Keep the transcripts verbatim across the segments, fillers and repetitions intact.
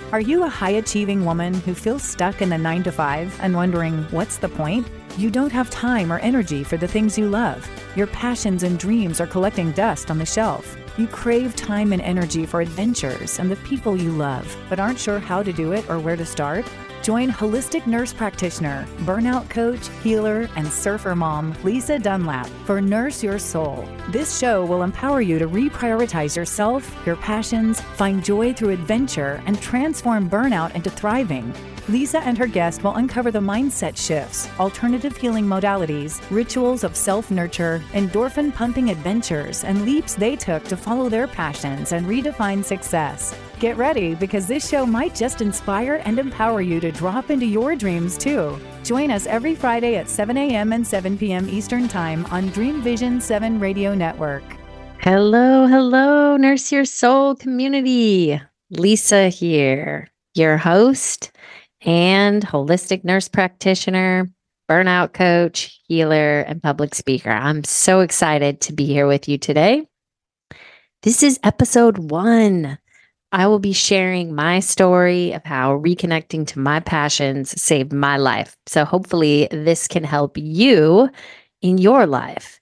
Are you a high-achieving woman who feels stuck in the nine to five and wondering, what's the point? You don't have time or energy for the things you love. Your passions and dreams are collecting dust on the shelf. You crave time and energy for adventures and the people you love, but aren't sure how to do it or where to start? Join holistic nurse practitioner, burnout coach, healer, and surfer mom, Lisa Dunlap, for Nurse Your Soul. This show will empower you to reprioritize yourself, your passions, find joy through adventure, and transform burnout into thriving. Lisa and her guest will uncover the mindset shifts, alternative healing modalities, rituals of self-nurture, endorphin-pumping adventures, and leaps they took to follow their passions and redefine success. Get ready, because this show might just inspire and empower you to drop into your dreams too. Join us every Friday at seven a.m. and seven p.m. Eastern Time on Dream Vision seven Radio Network. Hello, hello, Nurse Your Soul community. Lisa here, your host and holistic nurse practitioner, burnout coach, healer, and public speaker. I'm so excited to be here with you today. This is episode one. I will be sharing my story of how reconnecting to my passions saved my life. So hopefully this can help you in your life.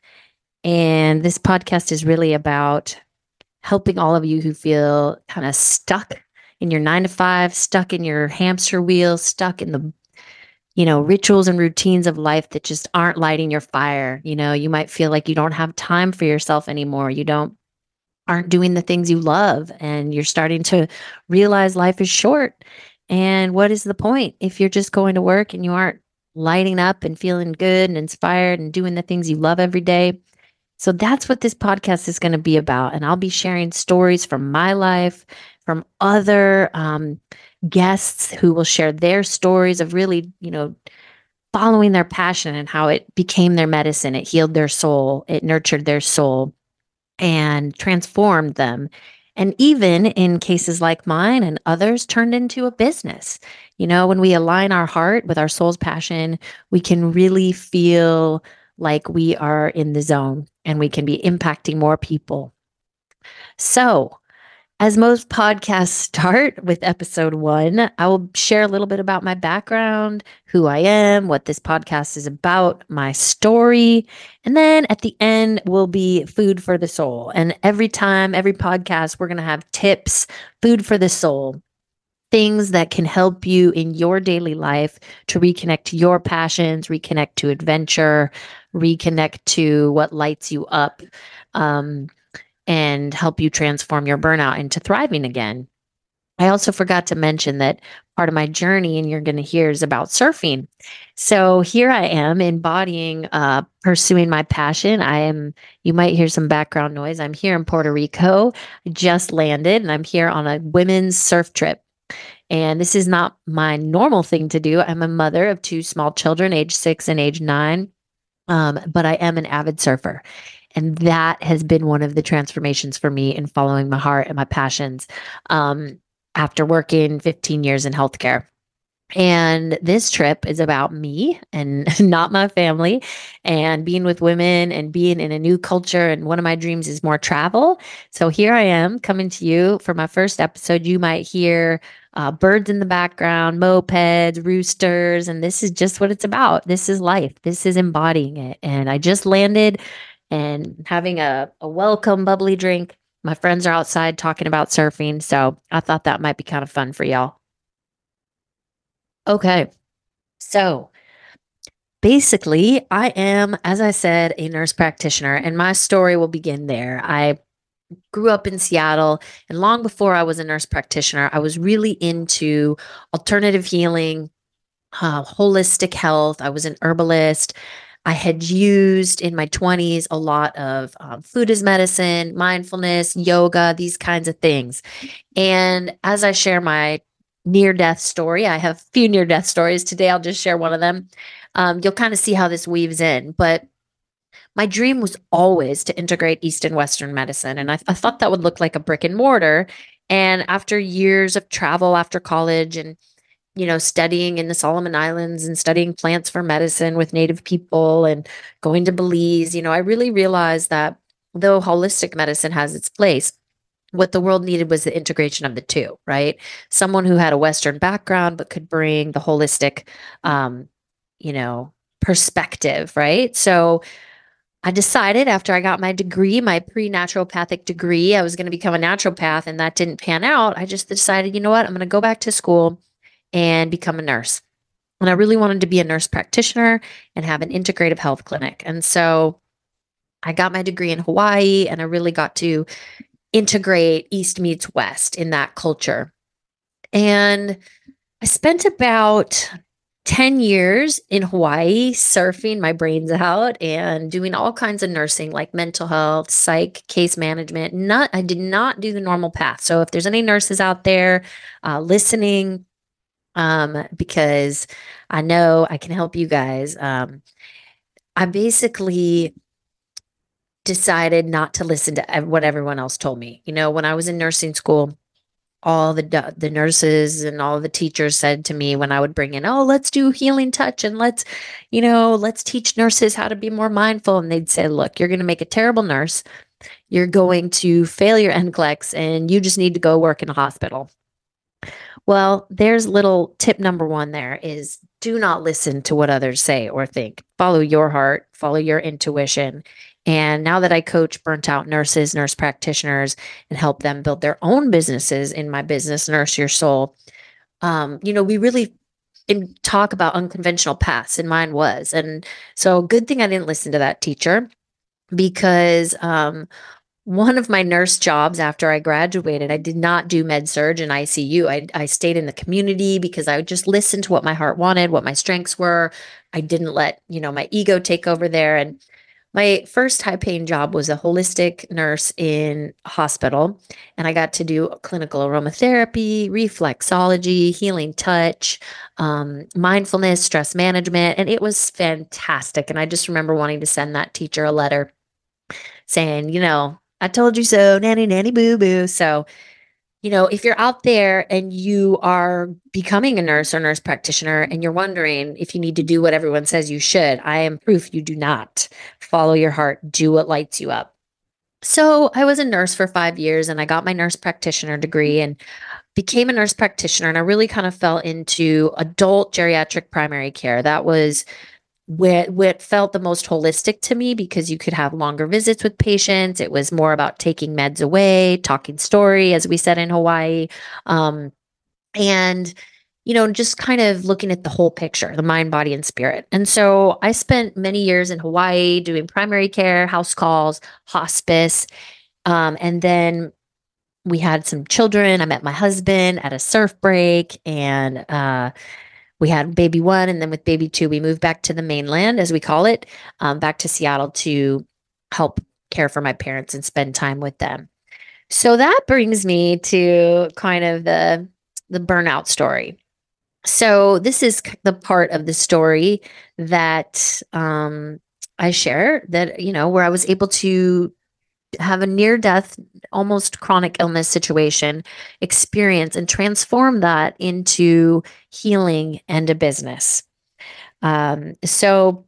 And this podcast is really about helping all of you who feel kind of stuck in your nine to five, stuck in your hamster wheel, stuck in the, you know, rituals and routines of life that just aren't lighting your fire. You know, you might feel like you don't have time for yourself anymore. You don't aren't doing the things you love, and you're starting to realize life is short. And what is the point if you're just going to work and you aren't lighting up and feeling good and inspired and doing the things you love every day? So that's what this podcast is going to be about. And I'll be sharing stories from my life, from other um, guests who will share their stories of really, you know, following their passion and how it became their medicine. It healed their soul. It nurtured their soul and transformed them. And even in cases like mine and others, turned into a business. You know, when we align our heart with our soul's passion, we can really feel like we are in the zone and we can be impacting more people. So, as most podcasts start with episode one, I will share a little bit about my background, who I am, what this podcast is about, my story. And then at the end will be food for the soul. And every time, every podcast, we're going to have tips, food for the soul, things that can help you in your daily life to reconnect to your passions, reconnect to adventure, reconnect to what lights you up. Um, and help you transform your burnout into thriving again. I also forgot to mention that part of my journey, and you're going to hear, is about surfing. So here I am embodying, uh, pursuing my passion. I am, you might hear some background noise. I'm here in Puerto Rico. I just landed and I'm here on a women's surf trip. And this is not my normal thing to do. I'm a mother of two small children, age six and age nine. Um, but I am an avid surfer. And that has been one of the transformations for me in following my heart and my passions um, after working fifteen years in healthcare. And this trip is about me and not my family, and being with women and being in a new culture. And one of my dreams is more travel. So here I am coming to you for my first episode. You might hear uh, birds in the background, mopeds, roosters, and this is just what it's about. This is life. This is embodying it. And I just landed and having a, a welcome bubbly drink. My friends are outside talking about surfing. So I thought that might be kind of fun for y'all. Okay. So basically, I am, as I said, a nurse practitioner, and my story will begin there. I grew up in Seattle, and long before I was a nurse practitioner, I was really into alternative healing, uh, holistic health. I was an herbalist. I had used in my twenties a lot of um, food as medicine, mindfulness, yoga, these kinds of things. And as I share my near-death story, I have a few near-death stories. Today, I'll just share one of them. Um, you'll kind of see how this weaves in. But my dream was always to integrate East and Western medicine. And I, I thought that would look like a brick and mortar. And after years of travel after college and you know, studying in the Solomon Islands and studying plants for medicine with Native people and going to Belize, you know, I really realized that though holistic medicine has its place, what the world needed was the integration of the two, right? Someone who had a Western background, but could bring the holistic, um, you know, perspective, right? So I decided after I got my degree, my pre-naturopathic degree, I was going to become a naturopath, and that didn't pan out. I just decided, you know what? I'm going to go back to school and become a nurse. And I really wanted to be a nurse practitioner and have an integrative health clinic. And so I got my degree in Hawaii, and I really got to integrate East meets West in that culture. And I spent about ten years in Hawaii surfing my brains out and doing all kinds of nursing, like mental health, psych, case management. Not, I did not do the normal path. So if there's any nurses out there uh, listening, um, because I know I can help you guys, um, I basically decided not to listen to what everyone else told me. You know, when I was in nursing school, all the the nurses and all the teachers said to me when I would bring in, oh, let's do healing touch and let's, you know, let's teach nurses how to be more mindful. And they'd say, look, you're going to make a terrible nurse. You're going to fail your N C L E X and you just need to go work in a hospital. Well, there's little tip number one there is do not listen to what others say or think. Follow your heart, follow your intuition. And now that I coach burnt out nurses, nurse practitioners, and help them build their own businesses in my business, Nurse Your Soul, um, you know, we really in, talk about unconventional paths, and mine was. And so good thing I didn't listen to that teacher because um, one of my nurse jobs after I graduated, I did not do med surg and I C U. I, I stayed in the community because I would just listen to what my heart wanted, what my strengths were. I didn't let, you know, my ego take over there. And my first high paying job was a holistic nurse in a hospital. And I got to do clinical aromatherapy, reflexology, healing touch, um, mindfulness, stress management. And it was fantastic. And I just remember wanting to send that teacher a letter saying, you know, I told you so, nanny, nanny, boo, boo. So, you know, if you're out there and you are becoming a nurse or nurse practitioner and you're wondering if you need to do what everyone says you should, I am proof you do not. Follow your heart, do what lights you up. So I was a nurse for five years and I got my nurse practitioner degree and became a nurse practitioner. And I really kind of fell into adult geriatric primary care. That was what, what felt the most holistic to me because you could have longer visits with patients. It was more about taking meds away, talking story, as we said in Hawaii. Um, and, you know, just kind of looking at the whole picture, the mind, body, and spirit. And so I spent many years in Hawaii doing primary care, house calls, hospice. Um, and then we had some children. I met my husband at a surf break and, uh, we had baby one, and then with baby two, we moved back to the mainland, as we call it, um, back to Seattle to help care for my parents and spend time with them. So that brings me to kind of the, the burnout story. So this is the part of the story that um, I share that, you know, where I was able to have a near death, almost chronic illness situation experience and transform that into healing and a business. Um, so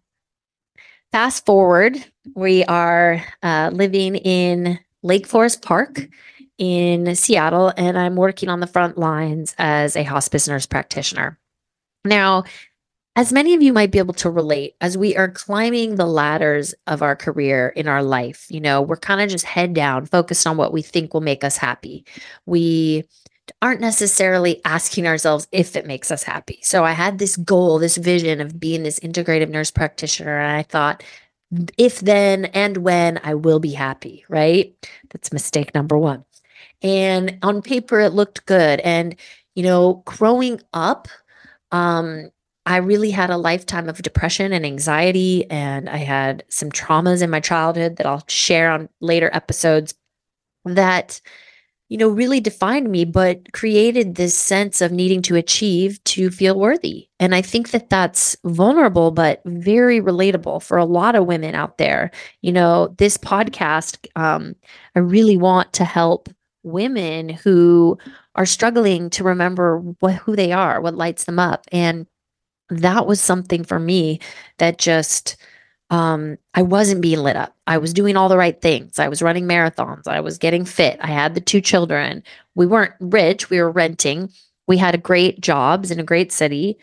fast forward, we are uh, living in Lake Forest Park in Seattle, and I'm working on the front lines as a hospice nurse practitioner. Now, as many of you might be able to relate, as we are climbing the ladders of our career in our life, you know, we're kind of just head down, focused on what we think will make us happy. We aren't necessarily asking ourselves if it makes us happy. So I had this goal, this vision of being this integrative nurse practitioner. And I thought, if then and when I will be happy, right? That's mistake number one. And on paper, it looked good. And, you know, growing up, um, I really had a lifetime of depression and anxiety, and I had some traumas in my childhood that I'll share on later episodes that, you know, really defined me, but created this sense of needing to achieve to feel worthy. And I think that that's vulnerable, but very relatable for a lot of women out there. You know, this podcast, um, I really want to help women who are struggling to remember what, who they are, what lights them up. And that was something for me that just Um, I wasn't being lit up. I was doing all the right things. I was running marathons. I was getting fit. I had the two children. We weren't rich. We were renting. We had a great jobs in a great city.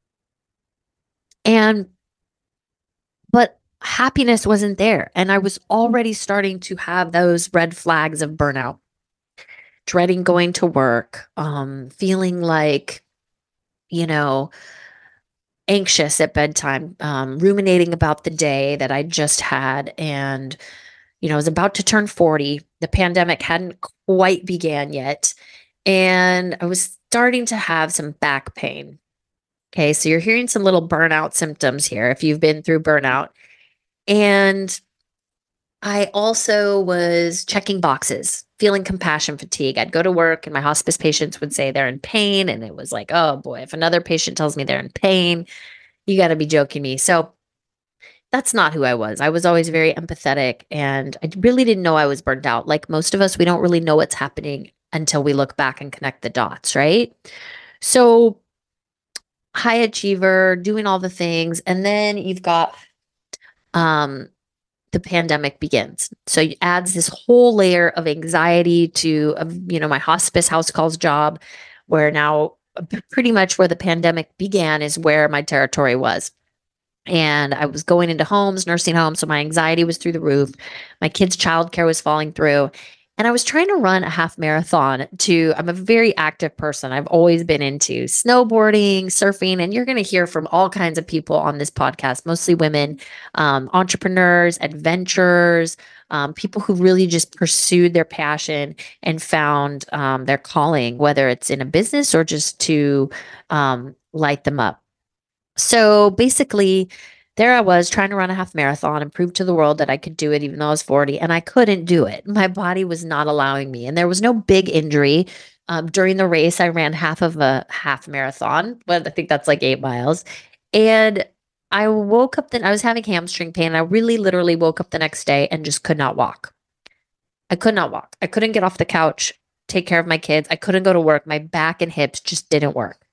And, but happiness wasn't there. And I was already starting to have those red flags of burnout, dreading going to work, um, feeling like, you know, anxious at bedtime, um, ruminating about the day that I just had. And, you know, I was about to turn forty. The pandemic hadn't quite began yet. And I was starting to have some back pain. Okay. So you're hearing some little burnout symptoms here if you've been through burnout. And I also was checking boxes, feeling compassion fatigue. I'd go to work and my hospice patients would say they're in pain. And it was like, oh boy, if another patient tells me they're in pain, you got to be joking me. So that's not who I was. I was always very empathetic and I really didn't know I was burned out. Like most of us, we don't really know what's happening until we look back and connect the dots, right? So, high achiever, doing all the things. And then you've got um, the pandemic begins. So it adds this whole layer of anxiety to, uh, you know, my hospice house calls job, where now uh, pretty much where the pandemic began is where my territory was. And I was going into homes, nursing homes. So my anxiety was through the roof. My kids' childcare was falling through. And I was trying to run a half marathon to, I'm a very active person. I've always been into snowboarding, surfing, and you're going to hear from all kinds of people on this podcast, mostly women, um, entrepreneurs, adventurers, um, people who really just pursued their passion and found um, their calling, whether it's in a business or just to um, light them up. So basically, there I was trying to run a half marathon and prove to the world that I could do it, even though I was forty, and I couldn't do it. My body was not allowing me, and there was no big injury. Um, during the race, I ran half of a half marathon, but I think that's like eight miles. And I woke up, then I was having hamstring pain. And I really literally woke up the next day and just could not walk. I could not walk. I couldn't get off the couch, take care of my kids. I couldn't go to work. My back and hips just didn't work.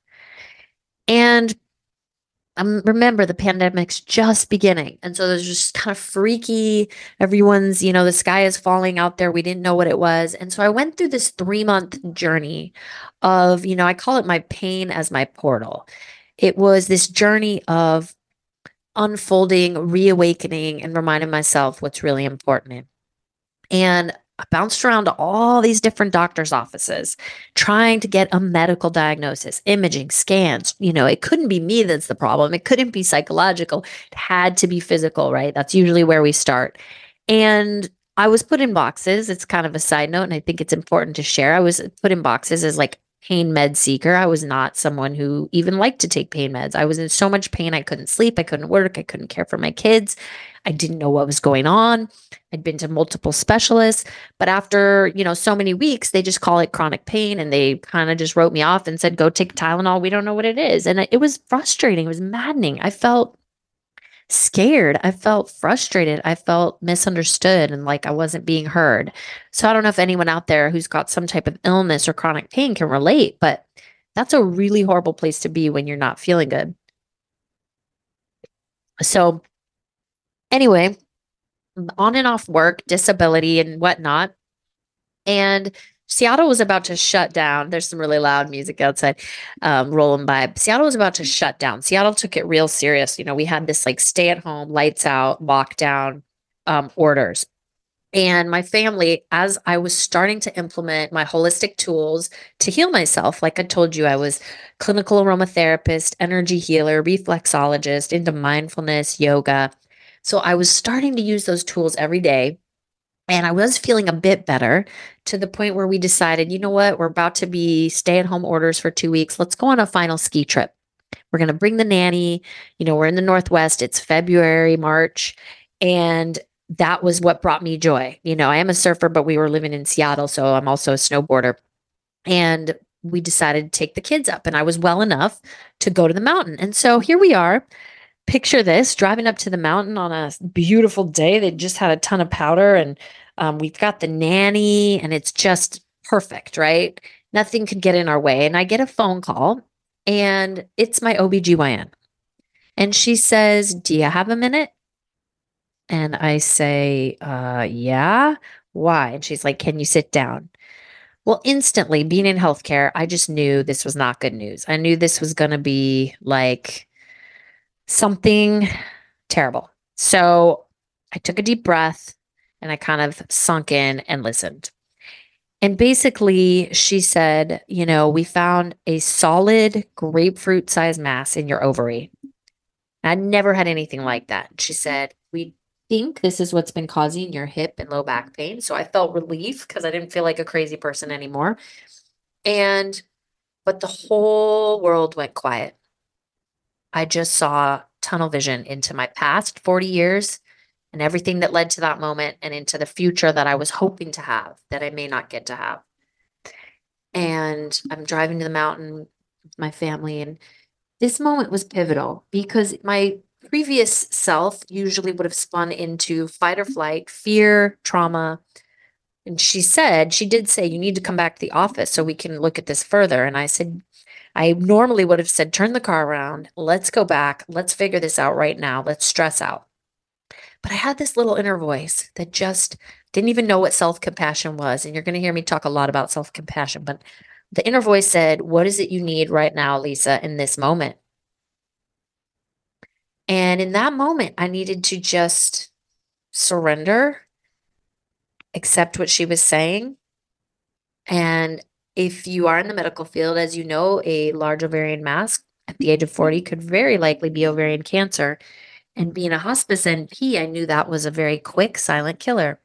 And um, remember, the pandemic's just beginning. And so there's just kind of freaky. Everyone's, you know, the sky is falling out there. We didn't know what it was. And so I went through this three month journey of, you know, I call it my pain as my portal. It was this journey of unfolding, reawakening, and reminding myself what's really important. And I bounced around to all these different doctors' offices trying to get a medical diagnosis, imaging, scans. You know, it couldn't be me that's the problem. It couldn't be psychological. It had to be physical, right? That's usually where we start. And I was put in boxes. It's kind of a side note, and I think it's important to share. I was put in boxes as like pain med seeker. I was not someone who even liked to take pain meds. I was in so much pain. I couldn't sleep. I couldn't work. I couldn't care for my kids. I didn't know what was going on. I'd been to multiple specialists, but after, you know, so many weeks, they just call it chronic pain and they kind of just wrote me off and said, go take Tylenol. We don't know what it is. And it was frustrating. It was maddening. I felt scared. I felt frustrated. I felt misunderstood and like I wasn't being heard. So I don't know if anyone out there who's got some type of illness or chronic pain can relate, but that's a really horrible place to be when you're not feeling good. So anyway, on and off work, disability and whatnot. And Seattle was about to shut down. There's some really loud music outside um, rolling by. Seattle was about to shut down. Seattle took it real serious. You know, we had this like stay at home, lights out, lockdown um, orders. And my family, as I was starting to implement my holistic tools to heal myself, like I told you, I was clinical aromatherapist, energy healer, reflexologist, into mindfulness, yoga. So I was starting to use those tools every day. And I was feeling a bit better to the point where we decided, you know what, we're about to be stay at home orders for two weeks. Let's go on a final ski trip. We're going to bring the nanny. You know, we're in the Northwest. It's February, March. And that was what brought me joy. You know, I am a surfer, but we were living in Seattle. So I'm also a snowboarder. And we decided to take the kids up. And I was well enough to go to the mountain. And so here we are. Picture this, driving up to the mountain on a beautiful day. They just had a ton of powder and um, we've got the nanny and it's just perfect, right? Nothing could get in our way. And I get a phone call and it's my O B G Y N. And she says, do you have a minute? And I say, uh, yeah, why? And she's like, can you sit down? Well, instantly being in healthcare, I just knew this was not good news. I knew this was going to be like something terrible. So I took a deep breath and I kind of sunk in and listened. And basically, she said, you know, we found a solid grapefruit sized mass in your ovary. I never had anything like that. She said, we think this is what's been causing your hip and low back pain. So I felt relief because I didn't feel like a crazy person anymore. And, but the whole world went quiet. I just saw tunnel vision into my past forty years and everything that led to that moment and into the future that I was hoping to have that I may not get to have. And I'm driving to the mountain with my family, and this moment was pivotal because my previous self usually would have spun into fight or flight, fear, trauma. And she said, she did say, you need to come back to the office so we can look at this further. And I said, I normally would have said, turn the car around. Let's go back. Let's figure this out right now. Let's stress out. But I had this little inner voice that just didn't even know what self-compassion was. And you're going to hear me talk a lot about self-compassion, but the inner voice said, what is it you need right now, Lisa, in this moment? And in that moment, I needed to just surrender, accept what she was saying. And if you are in the medical field, as you know, a large ovarian mass at the age of forty could very likely be ovarian cancer. And being a hospice N P, I knew that was a very quick, silent killer.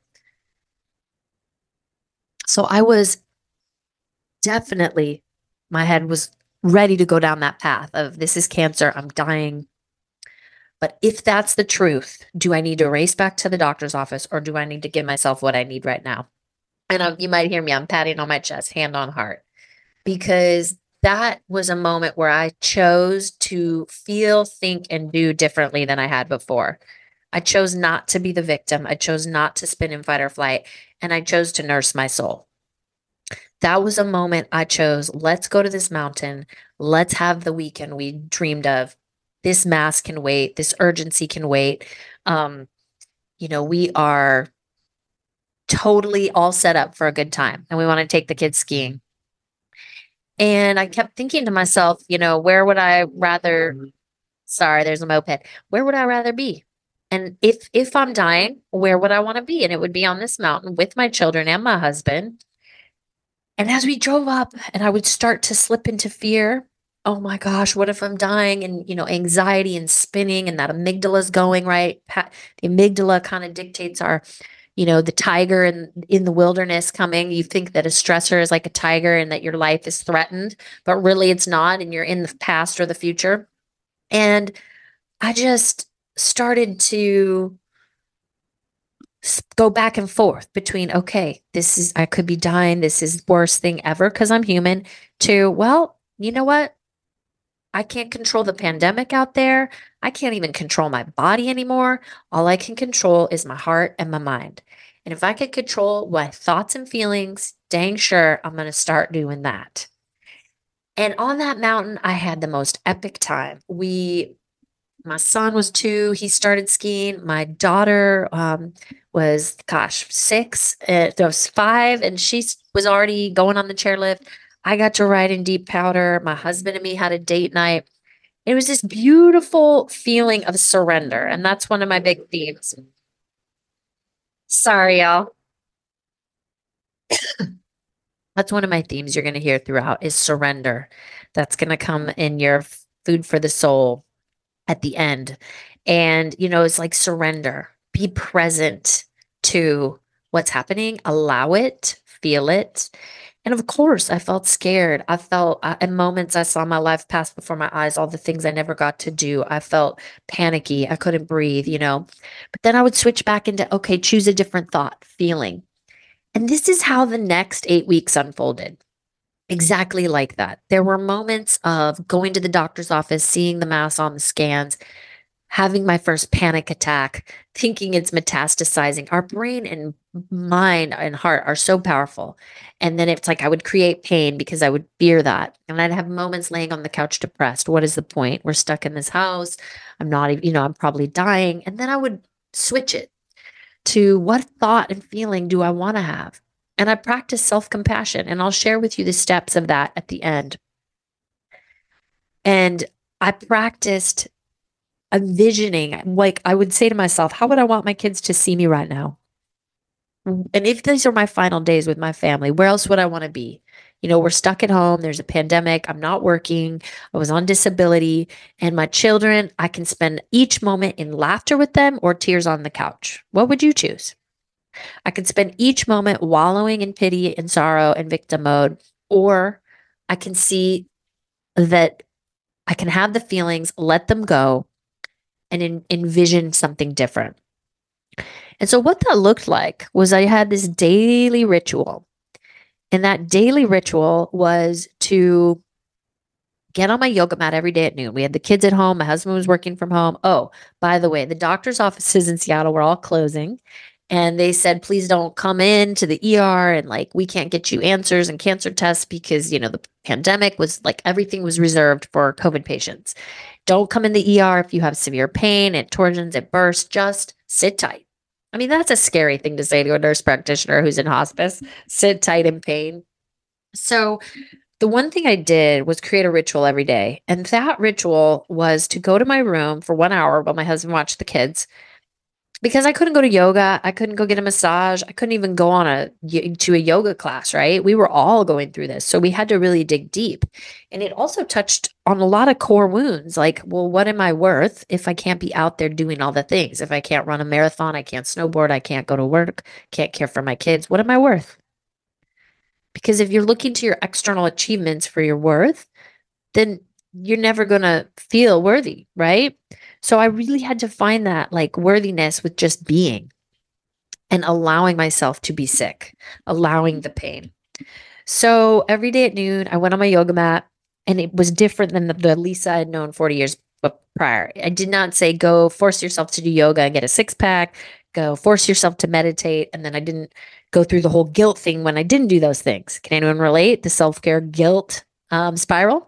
So I was definitely, my head was ready to go down that path of this is cancer, I'm dying. But if that's the truth, do I need to race back to the doctor's office or do I need to give myself what I need right now? And um, you might hear me, I'm patting on my chest, hand on heart, because that was a moment where I chose to feel, think, and do differently than I had before. I chose not to be the victim. I chose not to spin in fight or flight, and I chose to nurse my soul. That was a moment I chose, let's go to this mountain. Let's have the weekend we dreamed of. This mass can wait. This urgency can wait. Um, you know, we are totally all set up for a good time and we want to take the kids skiing. And I kept thinking to myself, you know, where would I rather, sorry, there's a moped. Where would I rather be? And if if I'm dying, where would I want to be? And it would be on this mountain with my children and my husband. And as we drove up and I would start to slip into fear, oh my gosh, what if I'm dying? And, you know, anxiety and spinning and that amygdala is going, right? The amygdala kind of dictates our, you know, the tiger in, in the wilderness coming. You think that a stressor is like a tiger and that your life is threatened, but really it's not. And you're in the past or the future. And I just started to go back and forth between, okay, this is, I could be dying. This is the worst thing ever because I'm human, to, well, you know what? I can't control the pandemic out there. I can't even control my body anymore. All I can control is my heart and my mind. And if I can control my thoughts and feelings, dang sure, I'm going to start doing that. And on that mountain, I had the most epic time. We, my son was two. He started skiing. My daughter um, was, gosh, six. Uh, there was five, and she was already going on the chairlift. I got to ride in deep powder. My husband and me had a date night. It was this beautiful feeling of surrender. And that's one of my big themes. Sorry, y'all. That's one of my themes you're going to hear throughout is surrender. That's going to come in your food for the soul at the end. And, you know, it's like surrender, be present to what's happening, allow it, feel it. And of course, I felt scared. I felt uh, in moments I saw my life pass before my eyes, all the things I never got to do. I felt panicky. I couldn't breathe, you know. But then I would switch back into, okay, choose a different thought, feeling. And this is how the next eight weeks unfolded. Exactly like that. There were moments of going to the doctor's office, seeing the mass on the scans, having my first panic attack, thinking it's metastasizing. Our brain and mind and heart are so powerful. And then it's like I would create pain because I would fear that. And I'd have moments laying on the couch depressed. What is the point? We're stuck in this house. I'm not, you know, I'm probably dying. And then I would switch it to what thought and feeling do I want to have? And I practice self-compassion, and I'll share with you the steps of that at the end. And I practiced envisioning, like I would say to myself, how would I want my kids to see me right now? And if these are my final days with my family, where else would I want to be? You know, we're stuck at home. There's a pandemic. I'm not working. I was on disability. And my children, I can spend each moment in laughter with them or tears on the couch. What would you choose? I can spend each moment wallowing in pity and sorrow and victim mode, or I can see that I can have the feelings, let them go, and en- envision something different. And so, what that looked like was I had this daily ritual. And that daily ritual was to get on my yoga mat every day at noon. We had the kids at home. My husband was working from home. Oh, by the way, the doctor's offices in Seattle were all closing. And they said, please don't come in to the E R. And like, we can't get you answers and cancer tests because, you know, the pandemic was like everything was reserved for COVID patients. Don't come in the E R if you have severe pain, it torsions, it bursts. Just sit tight. I mean, that's a scary thing to say to a nurse practitioner who's in hospice. Sit tight in pain. So the one thing I did was create a ritual every day. And that ritual was to go to my room for one hour while my husband watched the kids. Because I couldn't go to yoga, I couldn't go get a massage, I couldn't even go on a to a yoga class, right? We were all going through this. So we had to really dig deep. And it also touched on a lot of core wounds, like, well, what am I worth if I can't be out there doing all the things? If I can't run a marathon, I can't snowboard, I can't go to work, can't care for my kids, what am I worth? Because if you're looking to your external achievements for your worth, then you're never going to feel worthy, right? So I really had to find that like worthiness with just being and allowing myself to be sick, allowing the pain. So every day at noon, I went on my yoga mat, and it was different than the, the Lisa I had known forty years prior. I did not say, go force yourself to do yoga and get a six pack, go force yourself to meditate. And then I didn't go through the whole guilt thing when I didn't do those things. Can anyone relate? The self-care guilt um, spiral?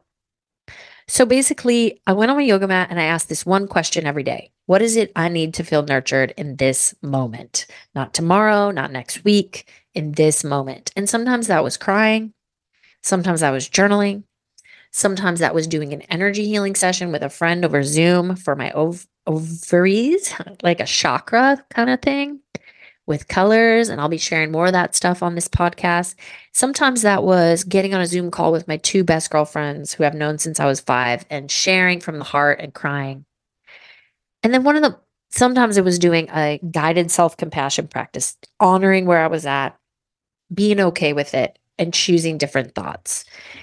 So basically, I went on my yoga mat and I asked this one question every day. What is it I need to feel nurtured in this moment? Not tomorrow, not next week, in this moment. And sometimes that was crying. Sometimes that was journaling. Sometimes that was doing an energy healing session with a friend over Zoom for my ov- ovaries, like a chakra kind of thing with colors. And I'll be sharing more of that stuff on this podcast. Sometimes that was getting on a Zoom call with my two best girlfriends who I've known since I was five and sharing from the heart and crying. And then one of the, sometimes it was doing a guided self-compassion practice, honoring where I was at, being okay with it, and choosing different thoughts.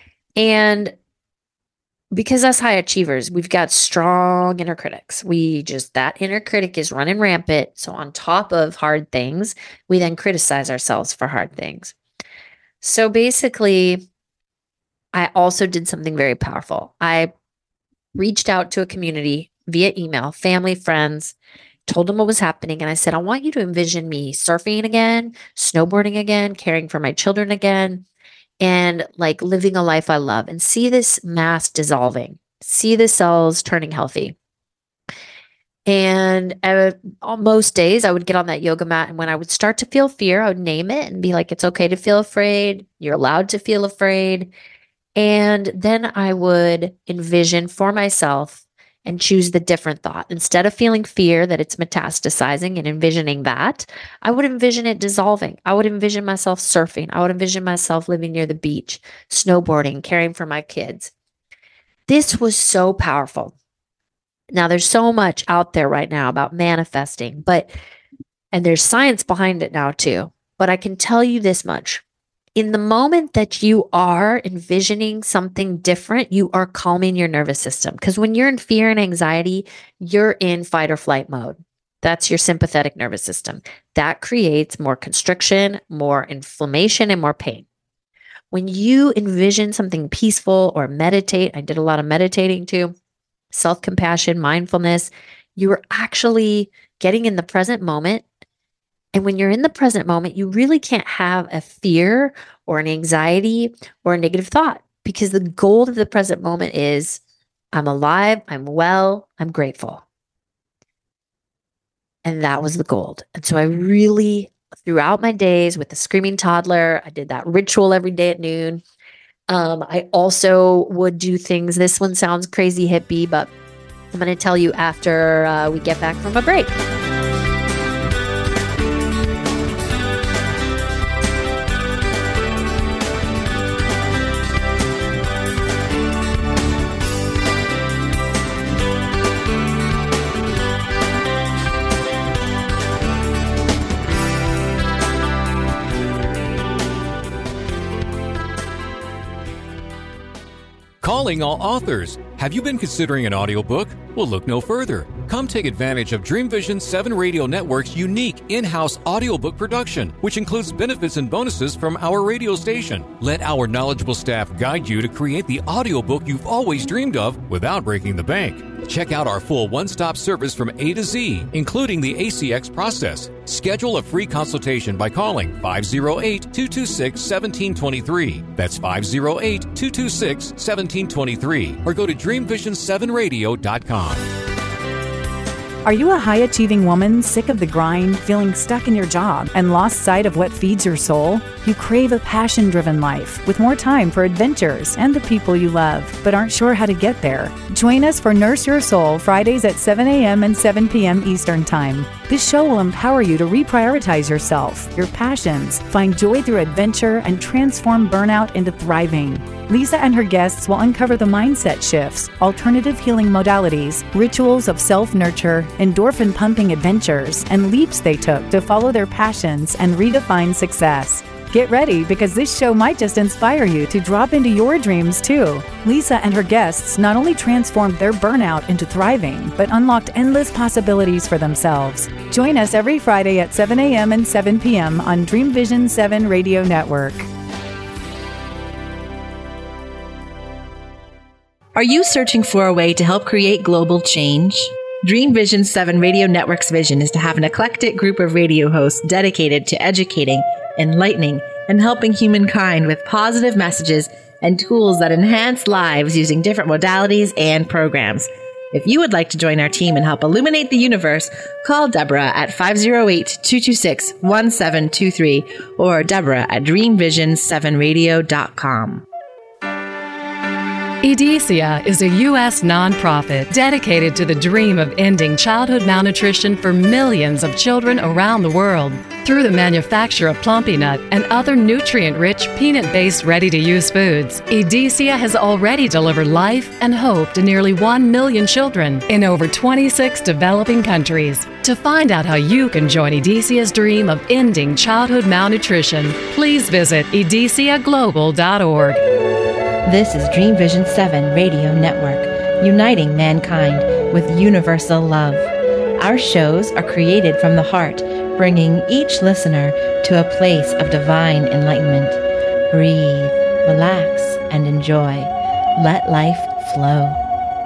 And because us high achievers, we've got strong inner critics. We just, that inner critic is running rampant. So on top of hard things, we then criticize ourselves for hard things. So basically, I also did something very powerful. I reached out to a community via email, family, friends, told them what was happening. And I said, I want you to envision me surfing again, snowboarding again, caring for my children again, and like living a life I love, and see this mass dissolving, see the cells turning healthy. And uh, on most days I would get on that yoga mat, and when I would start to feel fear, I would name it and be like, it's okay to feel afraid. You're allowed to feel afraid. And then I would envision for myself and choose the different thought. Instead of feeling fear that it's metastasizing and envisioning that, I would envision it dissolving. I would envision myself surfing. I would envision myself living near the beach, snowboarding, caring for my kids. This was so powerful. Now, there's so much out there right now about manifesting, but, and there's science behind it now too. But I can tell you this much. In the moment that you are envisioning something different, you are calming your nervous system. Because when you're in fear and anxiety, you're in fight or flight mode. That's your sympathetic nervous system. That creates more constriction, more inflammation, and more pain. When you envision something peaceful or meditate, I did a lot of meditating too, self-compassion, mindfulness, you're actually getting in the present moment. And when you're in the present moment, you really can't have a fear or an anxiety or a negative thought, because the goal of the present moment is I'm alive, I'm well, I'm grateful. And that was the gold. And so I really, throughout my days with the screaming toddler, I did that ritual every day at noon. Um, I also would do things. This one sounds crazy hippie, but I'm going to tell you after uh, we get back from a break. Calling all authors. Have you been considering an audiobook? Well, look no further. Come take advantage of Dream Vision seven Radio Network's unique in-house audiobook production, which includes benefits and bonuses from our radio station. Let our knowledgeable staff guide you to create the audiobook you've always dreamed of without breaking the bank. Check out our full one-stop service from A to Z, including the A C X process. Schedule a free consultation by calling five oh eight, two two six, one seven two three. That's five oh eight, two two six, one seven two three. Or go to dream vision seven radio dot com. Are you a high-achieving woman sick of the grind, feeling stuck in your job, and lost sight of what feeds your soul? You crave a passion-driven life with more time for adventures and the people you love, but aren't sure how to get there? Join us for Nurse Your Soul Fridays at seven a.m. and seven p.m. Eastern Time. This show will empower you to reprioritize yourself, your passions, find joy through adventure, and transform burnout into thriving. Lisa and her guests will uncover the mindset shifts, alternative healing modalities, rituals of self-nurture, endorphin-pumping adventures, and leaps they took to follow their passions and redefine success. Get ready, because this show might just inspire you to drop into your dreams too. Lisa and her guests not only transformed their burnout into thriving, but unlocked endless possibilities for themselves. Join us every Friday at seven a.m. and seven p.m. on Dream Vision seven Radio Network. Are you searching for a way to help create global change? Dream Vision seven Radio Network's vision is to have an eclectic group of radio hosts dedicated to educating, enlightening, and helping humankind with positive messages and tools that enhance lives using different modalities and programs. If you would like to join our team and help illuminate the universe, call Deborah at five oh eight, two two six, one seven two three or Deborah at dream vision seven radio dot com. Edesia is a U S nonprofit dedicated to the dream of ending childhood malnutrition for millions of children around the world. Through the manufacture of Plumpy Nut and other nutrient-rich, peanut-based ready-to-use foods, Edesia has already delivered life and hope to nearly one million children in over twenty-six developing countries. To find out how you can join Edesia's dream of ending childhood malnutrition, please visit edesia global dot org. This is Dream Vision seven Radio Network, uniting mankind with universal love. Our shows are created from the heart, bringing each listener to a place of divine enlightenment. Breathe, relax, and enjoy. Let life flow.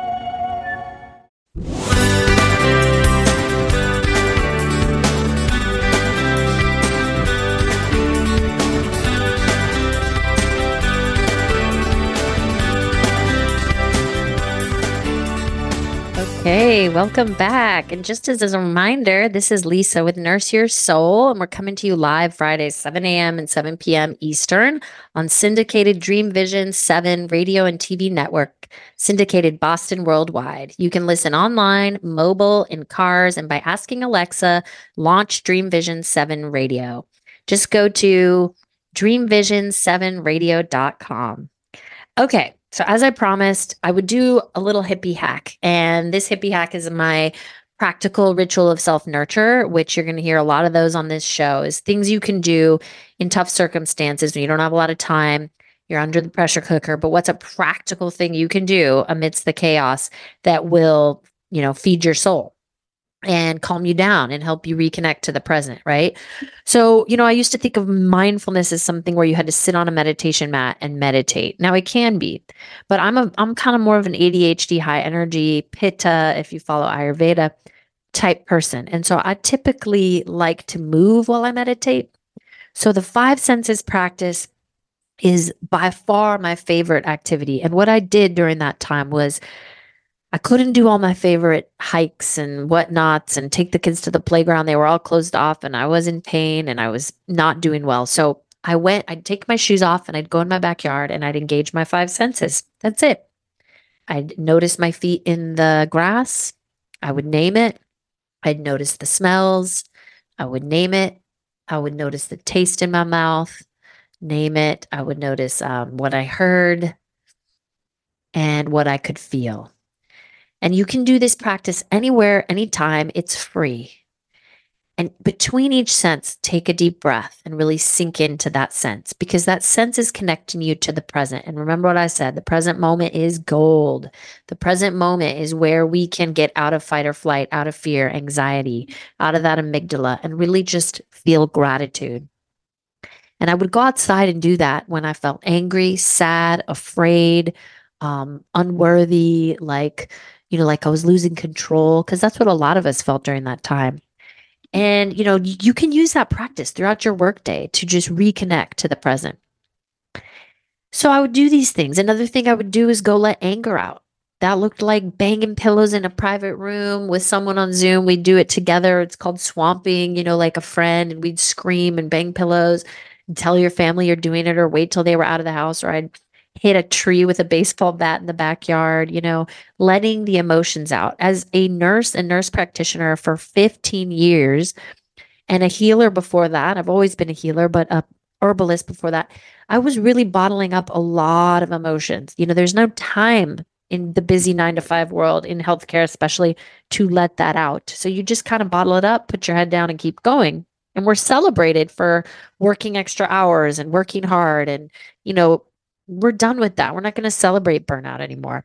Hey, welcome back. And just as a reminder, this is Lisa with Nurse Your Soul, and we're coming to you live Fridays, seven a.m. and seven p.m. Eastern on syndicated Dream Vision seven radio and T V network, syndicated Boston worldwide. You can listen online, mobile, in cars, and by asking Alexa, launch Dream Vision seven Radio. Just go to dream vision seven radio dot com. Okay. So as I promised, I would do a little hippie hack. And this hippie hack is my practical ritual of self-nurture, which you're going to hear a lot of those on this show, is things you can do in tough circumstances when you don't have a lot of time, you're under the pressure cooker, but what's a practical thing you can do amidst the chaos that will, you know, feed your soul and calm you down and help you reconnect to the present, right? So, you know, I used to think of mindfulness as something where you had to sit on a meditation mat and meditate. Now it can be, but I'm a I'm kind of more of an A D H D, high energy, Pitta, if you follow Ayurveda, type person. And so I typically like to move while I meditate. So the five senses practice is by far my favorite activity. And what I did during that time was I couldn't do all my favorite hikes and whatnots and take the kids to the playground. They were all closed off and I was in pain and I was not doing well. So I went, I'd take my shoes off and I'd go in my backyard and I'd engage my five senses. That's it. I'd notice my feet in the grass. I would name it. I'd notice the smells. I would name it. I would notice the taste in my mouth. Name it. I would notice um, what I heard and what I could feel. And you can do this practice anywhere, anytime. It's free. And between each sense, take a deep breath and really sink into that sense, because that sense is connecting you to the present. And remember what I said, the present moment is gold. The present moment is where we can get out of fight or flight, out of fear, anxiety, out of that amygdala, and really just feel gratitude. And I would go outside and do that when I felt angry, sad, afraid, um, unworthy, like, you know, like I was losing control, because that's what a lot of us felt during that time. And, you know, you can use that practice throughout your workday to just reconnect to the present. So I would do these things. Another thing I would do is go let anger out. That looked like banging pillows in a private room with someone on Zoom. We'd do it together. It's called swamping, you know, like a friend, and we'd scream and bang pillows and tell your family you're doing it, or wait till they were out of the house, or I'd hit a tree with a baseball bat in the backyard, you know, letting the emotions out. As a nurse and nurse practitioner for fifteen years and a healer before that, I've always been a healer, but a herbalist before that, I was really bottling up a lot of emotions. You know, there's no time in the busy nine to five world, in healthcare especially, to let that out. So you just kind of bottle it up, put your head down and keep going. And we're celebrated for working extra hours and working hard. And, you know, we're done with that. We're not going to celebrate burnout anymore.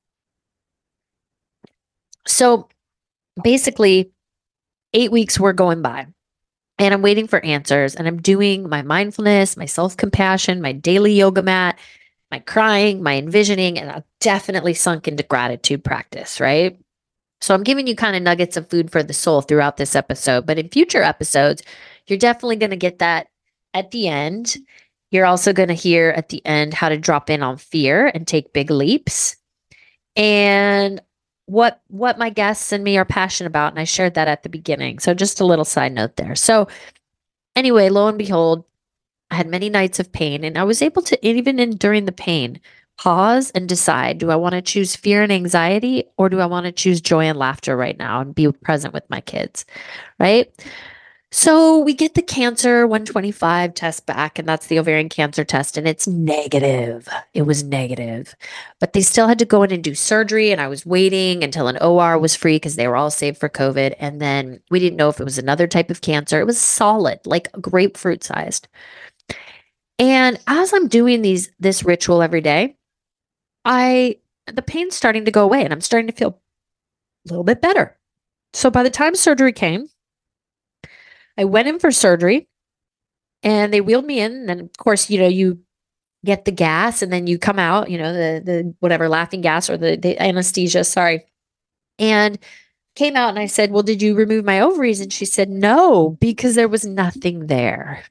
So basically, eight weeks were going by and I'm waiting for answers, and I'm doing my mindfulness, my self-compassion, my daily yoga mat, my crying, my envisioning, and I've definitely sunk into gratitude practice, right? So I'm giving you kind of nuggets of food for the soul throughout this episode, but in future episodes, you're definitely going to get that at the end. You're also going to hear at the end how to drop in on fear and take big leaps, and what what my guests and me are passionate about. And I shared that at the beginning. So just a little side note there. So anyway, lo and behold, I had many nights of pain, and I was able to, even in during the pain, pause and decide, do I want to choose fear and anxiety, or do I want to choose joy and laughter right now and be present with my kids, right? So we get the cancer one twenty-five test back, and that's the ovarian cancer test, and it's negative. It was negative, but they still had to go in and do surgery, and I was waiting until an O R was free because they were all saved for COVID, and then we didn't know if it was another type of cancer. It was solid, like grapefruit sized. And as I'm doing these this ritual every day, I the pain's starting to go away, and I'm starting to feel a little bit better. So by the time surgery came, I went in for surgery, and they wheeled me in. And then, of course, you know, you get the gas, and then you come out, you know, the the whatever laughing gas or the, the anesthesia, sorry. And came out, and I said, well, did you remove my ovaries? And she said, no, because there was nothing there.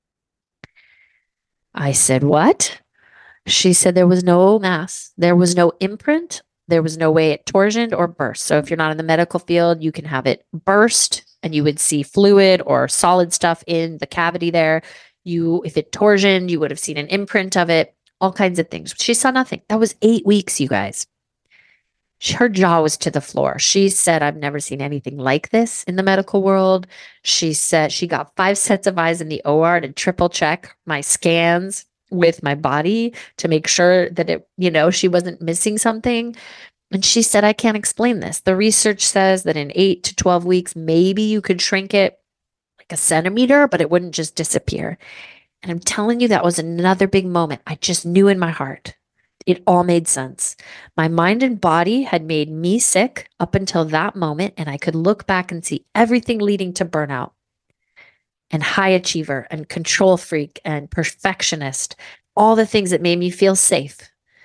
I said, what? She said there was no mass. There was no imprint. There was no way it torsioned or burst. So if you're not in the medical field, you can have it burst and you would see fluid or solid stuff in the cavity there. You, if it torsioned, you would have seen an imprint of it, all kinds of things. She saw nothing. That was eight weeks, you guys. Her jaw was to the floor. She said, I've never seen anything like this in the medical world. She said she got five sets of eyes in the O R to triple check my scans with my body to make sure that it, you know, she wasn't missing something. And she said, I can't explain this. The research says that in eight to twelve weeks, maybe you could shrink it like a centimeter, but it wouldn't just disappear. And I'm telling you, that was another big moment. I just knew in my heart. It all made sense. My mind and body had made me sick up until that moment, and I could look back and see everything leading to burnout and high achiever and control freak and perfectionist, all the things that made me feel safe,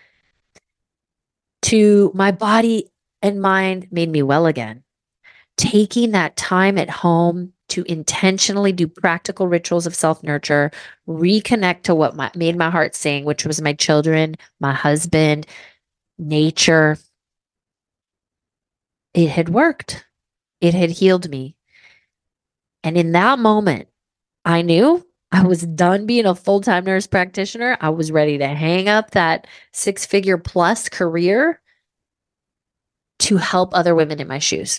to my body and mind made me well again. Taking that time at home to intentionally do practical rituals of self-nurture, reconnect to what my, made my heart sing, which was my children, my husband, nature, it had worked. It had healed me. And in that moment, I knew I was done being a full-time nurse practitioner. I was ready to hang up that six-figure plus career to help other women in my shoes.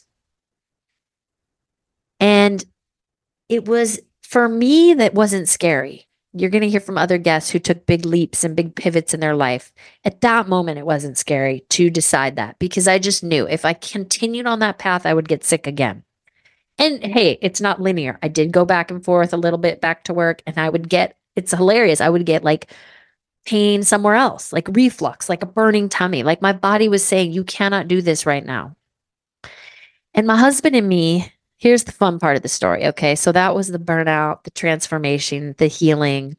And it was, for me, that wasn't scary. You're going to hear from other guests who took big leaps and big pivots in their life. At that moment, it wasn't scary to decide that, because I just knew if I continued on that path, I would get sick again. And hey, it's not linear. I did go back and forth a little bit back to work, and I would get, it's hilarious. I would get like pain somewhere else, like reflux, like a burning tummy. Like my body was saying, you cannot do this right now. And my husband and me, here's the fun part of the story. Okay. So that was the burnout, the transformation, the healing,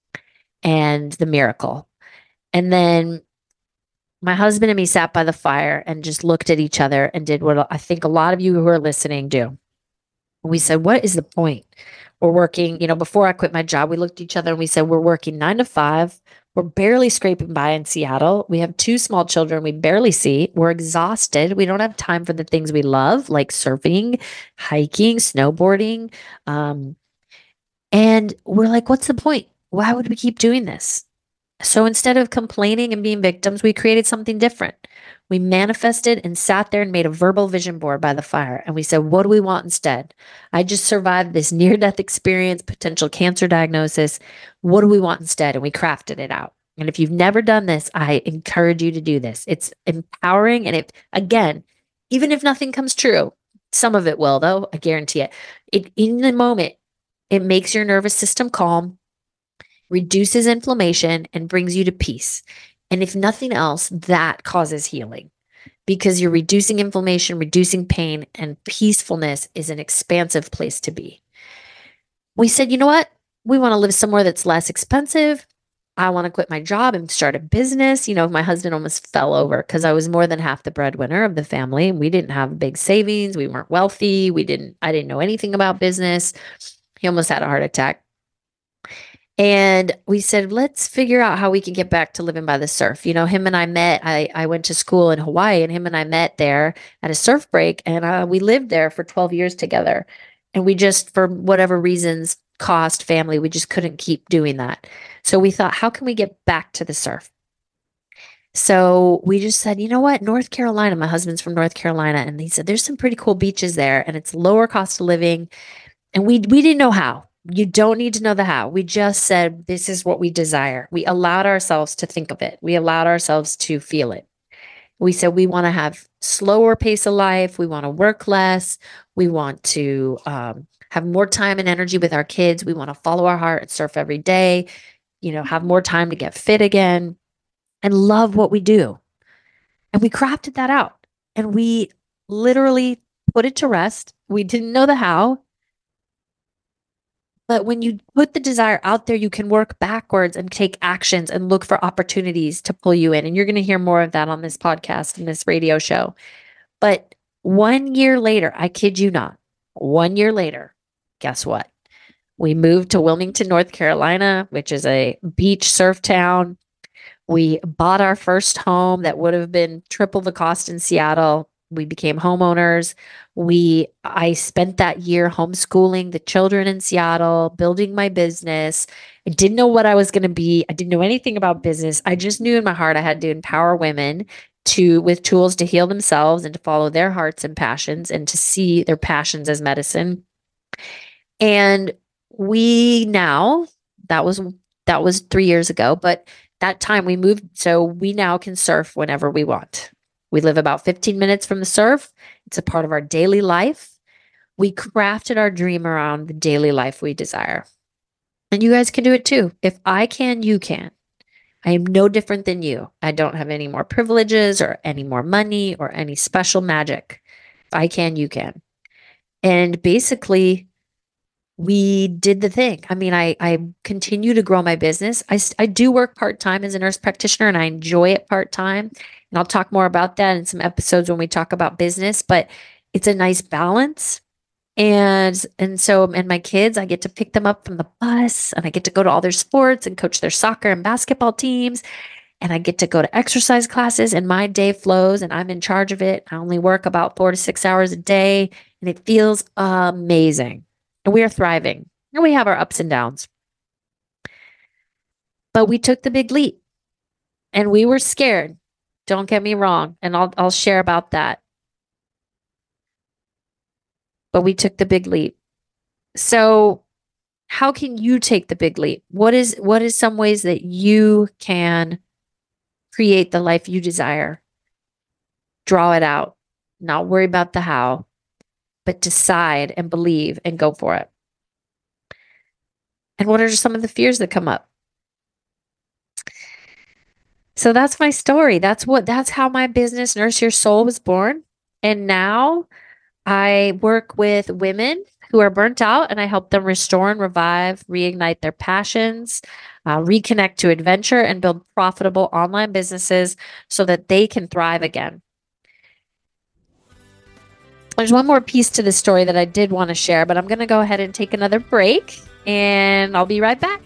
and the miracle. And then my husband and me sat by the fire and just looked at each other and did what I think a lot of you who are listening do. We said, what is the point? We're working, you know, before I quit my job, we looked at each other and we said, we're working nine to five. We're barely scraping by in Seattle. We have two small children we barely see. We're exhausted. We don't have time for the things we love, like surfing, hiking, snowboarding. Um, and we're like, what's the point? Why would we keep doing this? So instead of complaining and being victims, we created something different. We manifested and sat there and made a verbal vision board by the fire. And we said, what do we want instead? I just survived this near-death experience, potential cancer diagnosis. What do we want instead? And we crafted it out. And if you've never done this, I encourage you to do this. It's empowering. And it, again, even if nothing comes true, some of it will, though, I guarantee it. It in the moment, it makes your nervous system calm, reduces inflammation, and brings you to peace. And if nothing else, that causes healing, because you're reducing inflammation, reducing pain, and peacefulness is an expansive place to be. We said, you know what? We want to live somewhere that's less expensive. I want to quit my job and start a business. You know, my husband almost fell over because I was more than half the breadwinner of the family. We didn't have big savings. We weren't wealthy. We didn't, I didn't know anything about business. He almost had a heart attack. And we said, let's figure out how we can get back to living by the surf. You know, him and I met, I, I went to school in Hawaii, and him and I met there at a surf break, and uh, we lived there for twelve years together. And we just, for whatever reasons, cost, family, we just couldn't keep doing that. So we thought, how can we get back to the surf? So we just said, you know what, North Carolina, my husband's from North Carolina. And he said, there's some pretty cool beaches there, and it's lower cost of living. And we we didn't know how. You don't need to know the how. We just said, this is what we desire. We allowed ourselves to think of it. We allowed ourselves to feel it. We said, we want to have slower pace of life. We want to work less. We want to um, have more time and energy with our kids. We want to follow our heart and surf every day, you know, have more time to get fit again and love what we do. And we crafted that out, and we literally put it to rest. We didn't know the how. But when you put the desire out there, you can work backwards and take actions and look for opportunities to pull you in. And you're going to hear more of that on this podcast and this radio show. But one year later, I kid you not, one year later, guess what? We moved to Wilmington, North Carolina, which is a beach surf town. We bought our first home that would have been triple the cost in Seattle. We became homeowners. We, I spent that year homeschooling the children in Seattle, building my business. I didn't know what I was going to be. I didn't know anything about business. I just knew in my heart I had to empower women to, with tools to heal themselves and to follow their hearts and passions and to see their passions as medicine. And we now, that was, that was three years ago, but that time we moved. So we now can surf whenever we want. We live about fifteen minutes from the surf. It's a part of our daily life. We crafted our dream around the daily life we desire. And you guys can do it too. If I can, you can. I am no different than you. I don't have any more privileges or any more money or any special magic. If I can, you can. And basically, we did the thing. I mean, I, I continue to grow my business. I, I do work part-time as a nurse practitioner, and I enjoy it part-time. And I'll talk more about that in some episodes when we talk about business, but it's a nice balance. And, and so, and my kids, I get to pick them up from the bus, and I get to go to all their sports and coach their soccer and basketball teams. and I get to go to exercise classes and my day flows and I'm in charge of it. I only work about four to six hours a day and it feels amazing. And we are thriving. And we have our ups and downs. But we took the big leap and we were scared. Don't get me wrong. And I'll, I'll share about that. But we took the big leap. So how can you take the big leap? What is, what is some ways that you can create the life you desire? Draw it out. Not worry about the how, but decide and believe and go for it. And what are some of the fears that come up? So that's my story. That's what, that's how my business, Nurse Your Soul, was born. And now I work with women who are burnt out and I help them restore and revive, reignite their passions, uh, reconnect to adventure, and build profitable online businesses so that they can thrive again. There's one more piece to the story that I did want to share, but I'm going to go ahead and take another break and I'll be right back.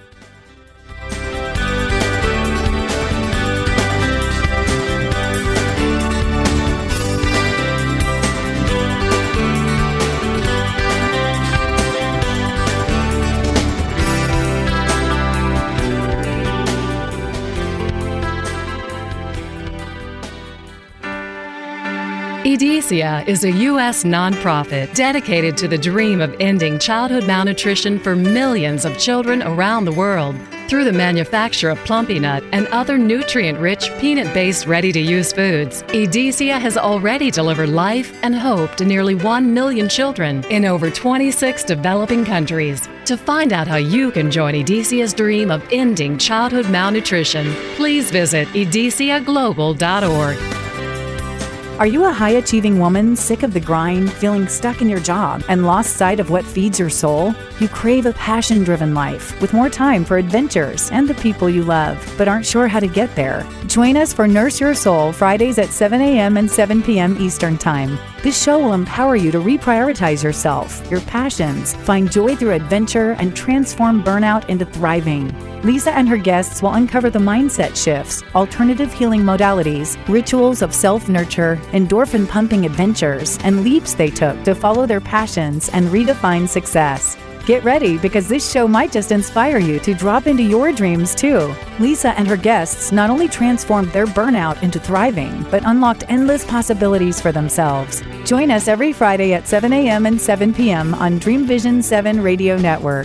Edesia is a U S nonprofit dedicated to the dream of ending childhood malnutrition for millions of children around the world through the manufacture of Plumpy Nut and other nutrient-rich, peanut-based, ready-to-use foods. Edesia has already delivered life and hope to nearly one million children in over twenty-six developing countries. To find out how you can join Edesia's dream of ending childhood malnutrition, please visit edesia global dot org. Are you a high-achieving woman sick of the grind, feeling stuck in your job, and lost sight of what feeds your soul? You crave a passion-driven life with more time for adventures and the people you love, but aren't sure how to get there? Join us for Nurse Your Soul Fridays at seven a.m. and seven p.m. Eastern Time. This show will empower you to reprioritize yourself, your passions, find joy through adventure, and transform burnout into thriving. Lisa and her guests will uncover the mindset shifts, alternative healing modalities, rituals of self-nurture, endorphin-pumping adventures, and leaps they took to follow their passions and redefine success. Get ready, because this show might just inspire you to drop into your dreams too. Lisa and her guests not only transformed their burnout into thriving, but unlocked endless possibilities for themselves. Join us every Friday at seven a.m. and seven p.m. on Dream Vision seven Radio Network.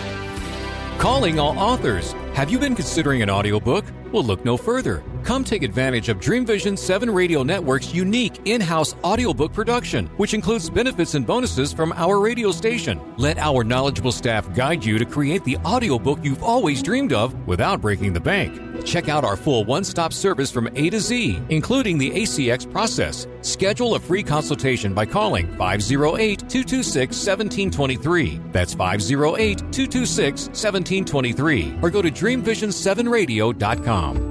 Calling all authors. Have you been considering an audiobook? Well, look no further. Come take advantage of Dream Vision seven Radio Network's unique in-house audiobook production, which includes benefits and bonuses from our radio station. Let our knowledgeable staff guide you to create the audiobook you've always dreamed of without breaking the bank. Check out our full one-stop service from A to Z, including the A C X process. Schedule a free consultation by calling five oh eight, two two six, one seven two three. That's five oh eight, two two six, one seven two three. Or go to dream vision seven radio dot com.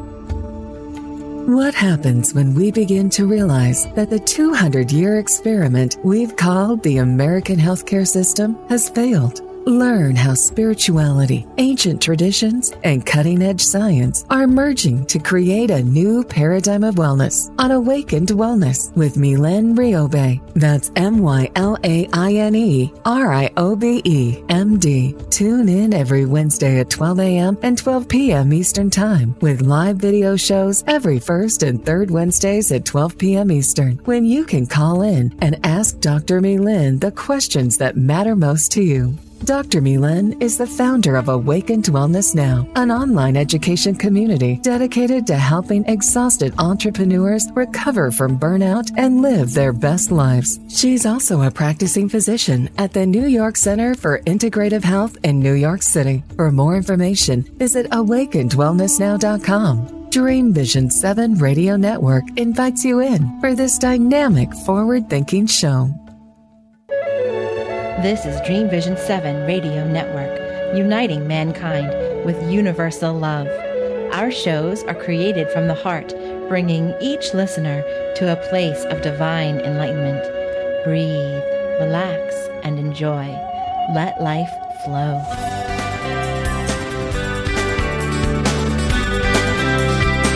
What happens when we begin to realize that the two hundred year experiment we've called the American healthcare system has failed? Learn how spirituality, ancient traditions, and cutting-edge science are merging to create a new paradigm of wellness on Awakened Wellness with Mylene Riobe. That's M Y L A I N E R I O B E M D. Tune in every Wednesday at twelve a.m. and twelve p.m. Eastern Time with live video shows every first and third Wednesdays at twelve p.m. Eastern, when you can call in and ask Doctor Mylene the questions that matter most to you. Doctor Mylene is the founder of Awakened Wellness Now, an online education community dedicated to helping exhausted entrepreneurs recover from burnout and live their best lives. She's also a practicing physician at the New York Center for Integrative Health in New York City. For more information, visit awakened wellness now dot com. Dream Vision seven Radio Network invites you in for this dynamic, forward-thinking show. This is Dream Vision seven Radio Network, uniting mankind with universal love. Our shows are created from the heart, bringing each listener to a place of divine enlightenment. Breathe, relax, and enjoy. Let life flow.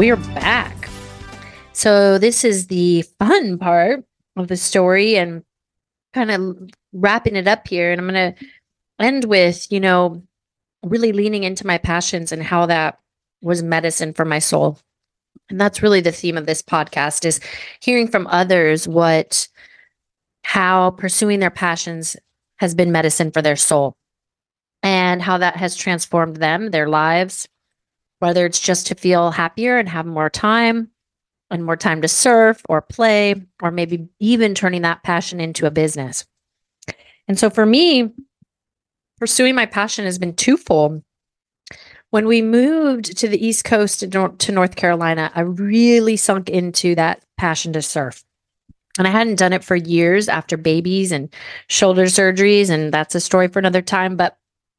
we're back. So this is the fun part of the story and kind of wrapping it up here. And I'm going to end with, you know, really leaning into my passions and how that was medicine for my soul. And that's really the theme of this podcast, is hearing from others what, how pursuing their passions has been medicine for their soul and how that has transformed them, their lives, whether it's just to feel happier and have more time and more time to surf or play, or maybe even turning that passion into a business. And so for me, pursuing my passion has been twofold. When we moved to the East Coast to North Carolina, I really sunk into that passion to surf. And I hadn't done it for years after babies and shoulder surgeries, and that's a story for another time. But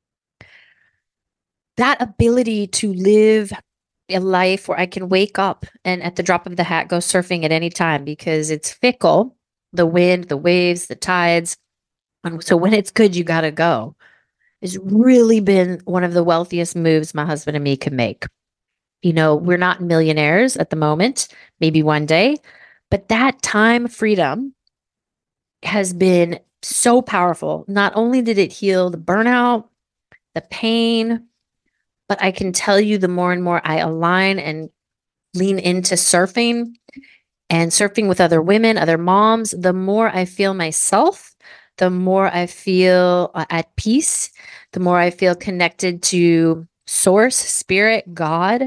that ability to live a life where I can wake up and at the drop of the hat go surfing at any time, because it's fickle, the wind, the waves, the tides. And so when it's good, you got to go. It's really been one of the wealthiest moves my husband and me can make. You know, we're not millionaires at the moment, maybe one day, but that time freedom has been so powerful. Not only did it heal the burnout, the pain, but I can tell you the more and more I align and lean into surfing and surfing with other women, other moms, the more I feel myself, the more I feel uh, at peace, the more I feel connected to source, spirit, God,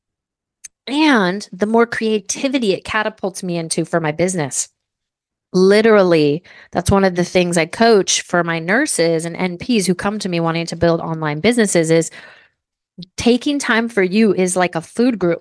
and the more creativity it catapults me into for my business. Literally, that's one of the things I coach for my nurses and N Ps who come to me wanting to build online businesses, is taking time for you is like a food group.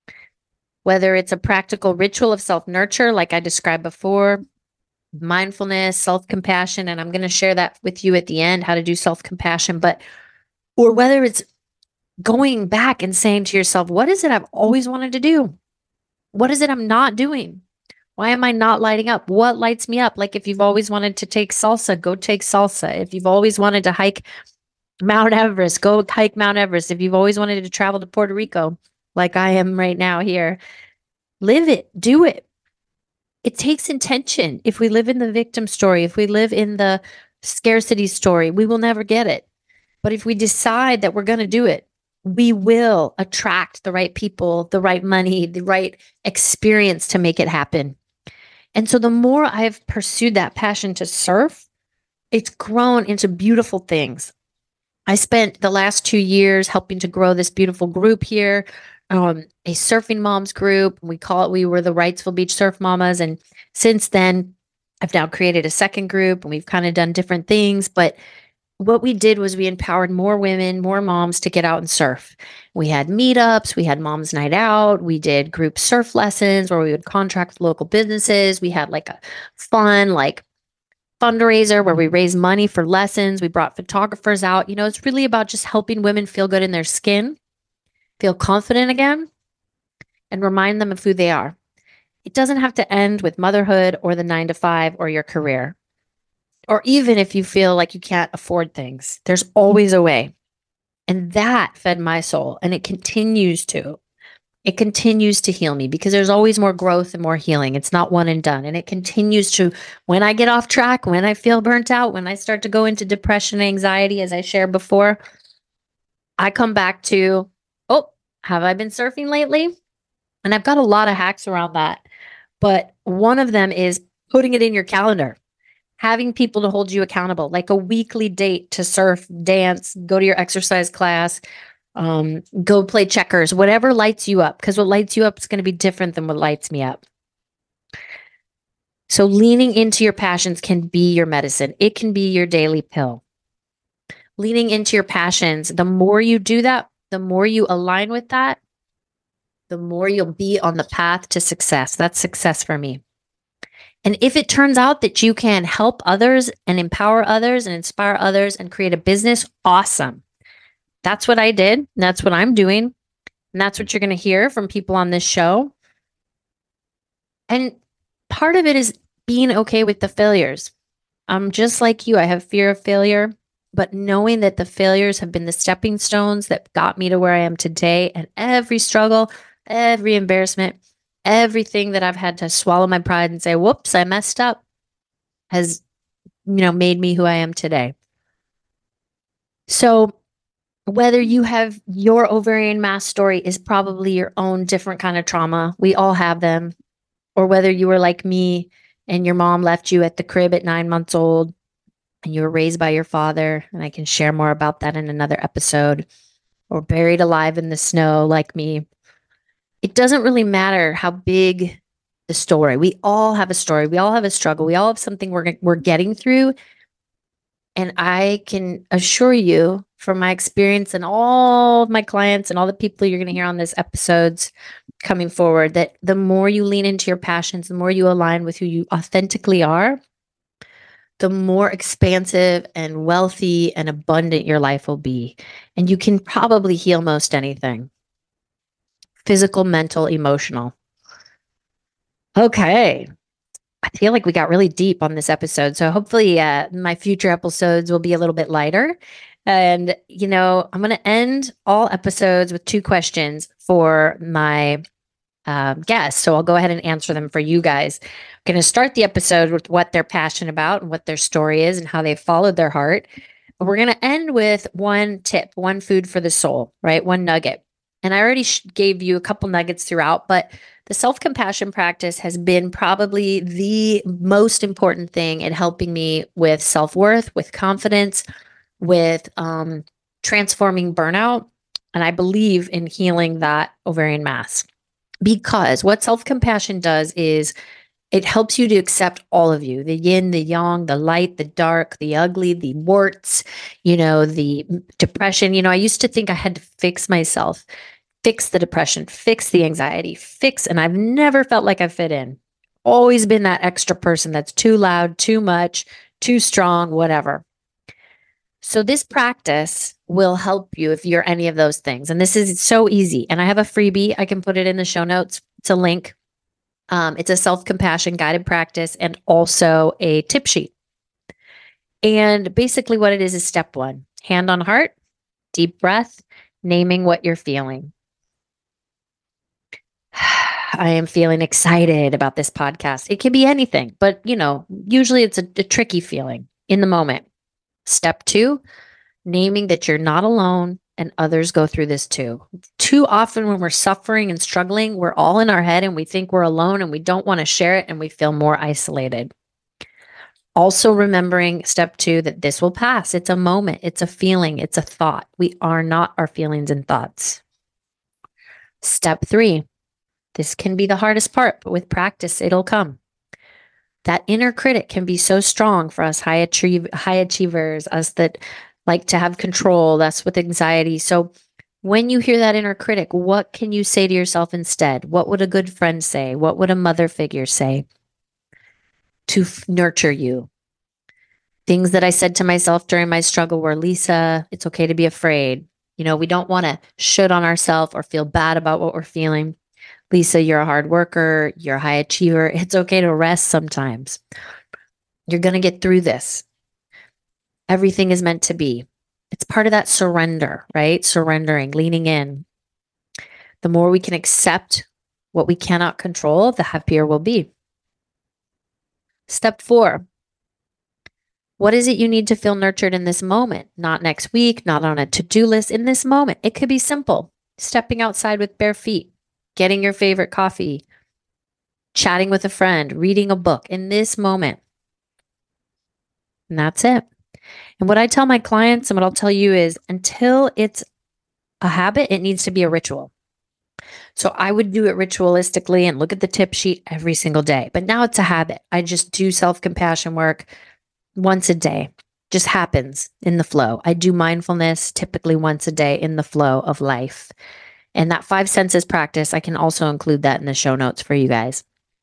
Whether it's a practical ritual of self-nurture, like I described before, mindfulness, self-compassion, and I'm going to share that with you at the end, how to do self-compassion, but, or whether it's going back and saying to yourself, what is it I've always wanted to do? What is it I'm not doing? Why am I not lighting up? What lights me up? Like if you've always wanted to take salsa, go take salsa. If you've always wanted to hike Mount Everest, go hike Mount Everest. If you've always wanted to travel to Puerto Rico, like I am right now here, live it, do it. It takes intention. If we live in the victim story, if we live in the scarcity story, we will never get it. But if we decide that we're going to do it, we will attract the right people, the right money, the right experience to make it happen. And so the more I've pursued that passion to surf, it's grown into beautiful things. I spent the last two years helping to grow this beautiful group here, um, a surfing moms group. We call it, we were the Wrightsville Beach Surf Mamas. And since then, I've now created a second group and we've kind of done different things. But what we did was we empowered more women, more moms to get out and surf. We had meetups, we had moms night out, we did group surf lessons where we would contract with local businesses. We had like a fun, like fundraiser where we raised money for lessons. We brought photographers out. You know, it's really about just helping women feel good in their skin, feel confident again, and remind them of who they are. It doesn't have to end with motherhood or the nine to five or your career. Or even if you feel like you can't afford things, there's always a way. And that fed my soul, and it continues to. It continues to heal me because there's always more growth and more healing. It's not one and done. And it continues to, when I get off track, when I feel burnt out, when I start to go into depression, anxiety, as I shared before, I come back to, oh, have I been surfing lately? And I've got a lot of hacks around that. But one of them is putting it in your calendar, having people to hold you accountable, like a weekly date to surf, dance, go to your exercise class, Um, go play checkers, whatever lights you up, because what lights you up is going to be different than what lights me up. So leaning into your passions can be your medicine. It can be your daily pill. Leaning into your passions, the more you do that, the more you align with that, the more you'll be on the path to success. That's success for me. And if it turns out that you can help others and empower others and inspire others and create a business, awesome. That's what I did. That's what I'm doing. And that's what you're going to hear from people on this show. And part of it is being okay with the failures. I'm just like you. I have fear of failure, but knowing that the failures have been the stepping stones that got me to where I am today, and every struggle every embarrassment, everything that I've had to swallow my pride and say, whoops, I messed up, has, you know, made me who I am today. So whether you have your ovarian mass story is probably your own different kind of trauma. We all have them. Or whether you were like me and your mom left you at the crib at nine months old and you were raised by your father. And I can share more about that in another episode. Or buried alive in the snow like me. It doesn't really matter how big the story. We all have a story. We all have a struggle. We all have something we're, we're getting through. And I can assure you from my experience and all of my clients and all the people you're going to hear on this episodes coming forward, that the more you lean into your passions, the more you align with who you authentically are, the more expansive and wealthy and abundant your life will be. And you can probably heal most anything. Physical, mental, emotional. Okay. I feel like we got really deep on this episode. So hopefully uh, my future episodes will be a little bit lighter. And, you know, I'm going to end all episodes with two questions for my um, guests. So I'll go ahead and answer them for you guys. I'm going to start the episode with what they're passionate about and what their story is and how they followed their heart. But we're going to end with one tip, one food for the soul, right? One nugget. And I already sh- gave you a couple nuggets throughout, but the self-compassion practice has been probably the most important thing in helping me with self-worth, with confidence, with um, transforming burnout. And I believe in healing that ovarian mass, because what self-compassion does is it helps you to accept all of you, the yin, the yang, the light, the dark, the ugly, the warts, you know, the depression. You know, I used to think I had to fix myself, fix the depression, fix the anxiety, fix, and I've never felt like I fit in. Always been that extra person that's too loud, too much, too strong, whatever. So this practice will help you if you're any of those things. And this is so easy. And I have a freebie. I can put it in the show notes. It's a link. Um, it's a self-compassion guided practice and also a tip sheet. And basically what it is is step one, hand on heart, deep breath, naming what you're feeling. I am feeling excited about this podcast. It can be anything, but you know, usually it's a, a tricky feeling in the moment. Step two, naming that you're not alone and others go through this too. Too often when we're suffering and struggling, we're all in our head and we think we're alone and we don't want to share it and we feel more isolated. Also remembering step two, that this will pass. It's a moment. It's a feeling. It's a thought. We are not our feelings and thoughts. Step three, this can be the hardest part, but with practice, it'll come. That inner critic can be so strong for us high, achieve, high achievers, us that like to have control. That's with anxiety. So when you hear that inner critic, what can you say to yourself instead? What would a good friend say? What would a mother figure say to f- nurture you? Things that I said to myself during my struggle were, Lisa, it's okay to be afraid. You know, we don't want to shit on ourselves or feel bad about what we're feeling. Lisa, you're a hard worker. You're a high achiever. It's okay to rest sometimes. You're going to get through this. Everything is meant to be. It's part of that surrender, right? Surrendering, leaning in. The more we can accept what we cannot control, the happier we'll be. Step four. What is it you need to feel nurtured in this moment? Not next week, not on a to-do list, in this moment. It could be simple. Stepping outside with bare feet, getting your favorite coffee, chatting with a friend, reading a book in this moment. And that's it. And what I tell my clients and what I'll tell you is until it's a habit, it needs to be a ritual. So I would do it ritualistically and look at the tip sheet every single day. But now it's a habit. I just do self-compassion work once a day. Just happens in the flow. I do mindfulness typically once a day in the flow of life. And that five senses practice, I can also include that in the show notes for you guys.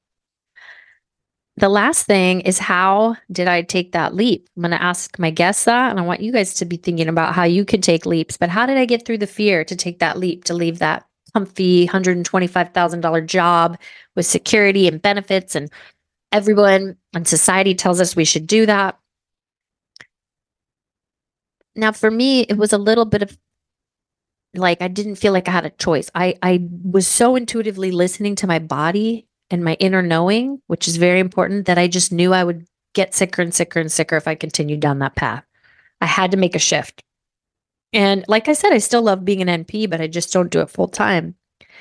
The last thing is, how did I take that leap? I'm going to ask my guests that, and I want you guys to be thinking about how you can take leaps. But how did I get through the fear to take that leap, to leave that comfy one hundred twenty-five thousand dollars job with security and benefits, and everyone and society tells us we should do that? Now, for me, it was a little bit of like I didn't feel like I had a choice. I, I was so intuitively listening to my body and my inner knowing, which is very important, that I just knew I would get sicker and sicker and sicker if I continued down that path. I had to make a shift. And like I said, I still love being an N P, but I just don't do it full time.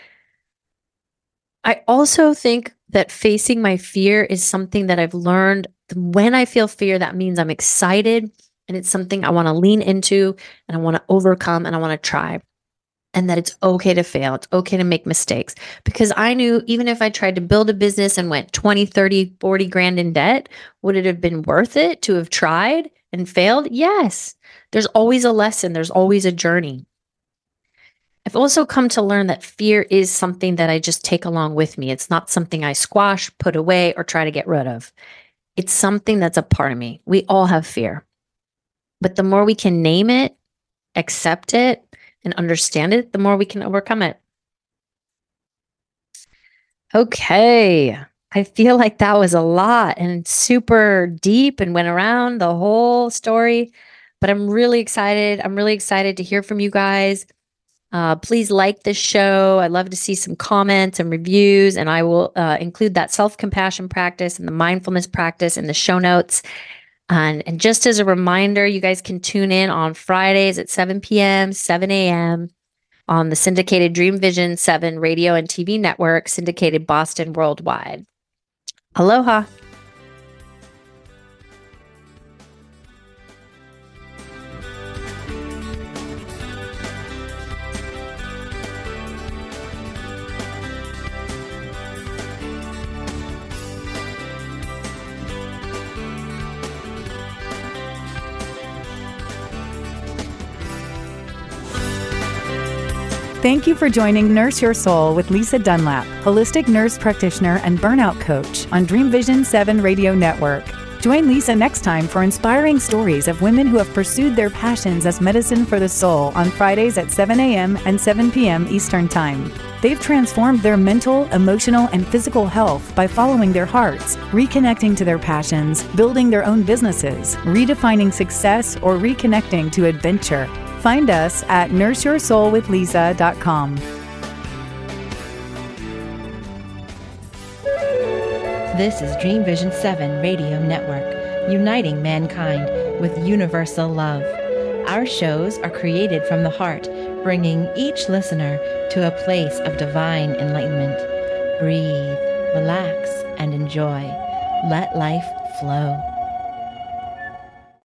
I also think that facing my fear is something that I've learned. When I feel fear, that means I'm excited and it's something I want to lean into and I want to overcome and I want to try. And that it's okay to fail. It's okay to make mistakes. Because I knew even if I tried to build a business and went twenty, thirty, forty grand in debt, would it have been worth it to have tried and failed? Yes. There's always a lesson. There's always a journey. I've also come to learn that fear is something that I just take along with me. It's not something I squash, put away, or try to get rid of. It's something that's a part of me. We all have fear. But the more we can name it, accept it, and understand it, the more we can overcome it. Okay. I feel like that was a lot and super deep and went around the whole story, but I'm really excited. I'm really excited to hear from you guys. Uh, please like this show. I'd love to see some comments and reviews, and I will uh, include that self-compassion practice and the mindfulness practice in the show notes. And, and just as a reminder, you guys can tune in on Fridays at seven p.m., seven a.m. on the syndicated Dream Vision seven radio and T V network, syndicated Boston worldwide. Aloha. Thank you for joining Nurse Your Soul with Lisa Dunlap, holistic nurse practitioner and burnout coach on Dream Vision seven Radio Network. Join Lisa next time for inspiring stories of women who have pursued their passions as medicine for the soul on Fridays at seven a.m. and seven p.m. Eastern Time. They've transformed their mental, emotional, and physical health by following their hearts, reconnecting to their passions, building their own businesses, redefining success, or reconnecting to adventure. Find us at nurse your soul with lisa dot com. This is Dream Vision seven Radio Network, uniting mankind with universal love. Our shows are created from the heart, bringing each listener to a place of divine enlightenment. Breathe, relax, and enjoy. Let life flow.